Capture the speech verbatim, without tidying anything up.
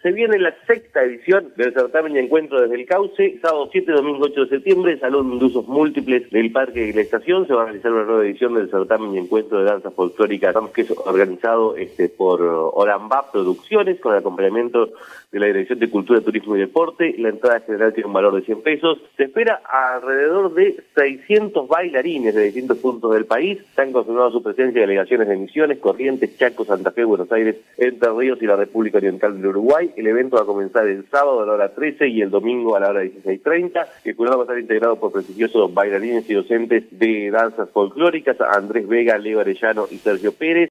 Se viene la sexta edición del certamen y encuentro desde el Cauce, sábado siete, domingo ocho de septiembre, salón de usos múltiples del Parque de la Estación. Se va a realizar una nueva edición del certamen y encuentro de danzas folclóricas, que es organizado este, por Orambá Producciones, con el acompañamiento de la Dirección de Cultura, Turismo y Deporte. La entrada general tiene un valor de cien pesos. Se espera alrededor de seiscientos bailarines de distintos puntos del país. Se han confirmado su presencia delegaciones de Misiones, Corrientes, Chaco, Santa Fe, Buenos Aires, Entre Ríos y la República Oriental del Uruguay. El evento va a comenzar el sábado a la hora trece y el domingo a la hora dieciséis treinta. El jurado va a estar integrado por prestigiosos bailarines y docentes de danzas folclóricas, Andrés Vega, Leo Arellano y Sergio Pérez.